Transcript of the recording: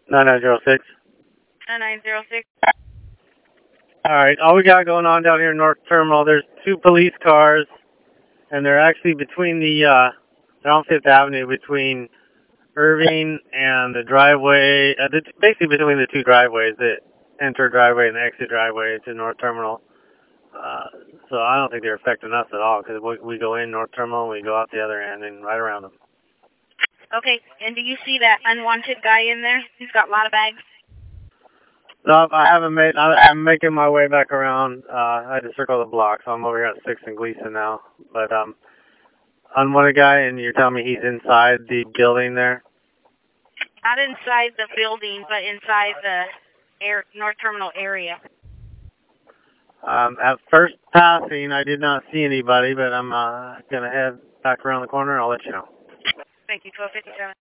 9906. 9906. Alright, all we got going on down here in North Terminal, there's 2 police cars, and they're actually between they're on 5th Avenue between Irving and the driveway, basically between the 2 driveways, the enter driveway and the exit driveway to North Terminal. So I don't think they're affecting us at all, because we go in North Terminal and we go out the other end and right around them. Okay, and do you see that unwanted guy in there? He's got a lot of bags. No, I'm making my way back around. I had to circle the block, so I'm over here at 6th and Gleason now. But, unwanted guy, and you're telling me he's inside the building there? Not inside the building, but inside the North Terminal area. At first passing, I did not see anybody, but I'm going to head back around the corner and I'll let you know. Thank you, 1257.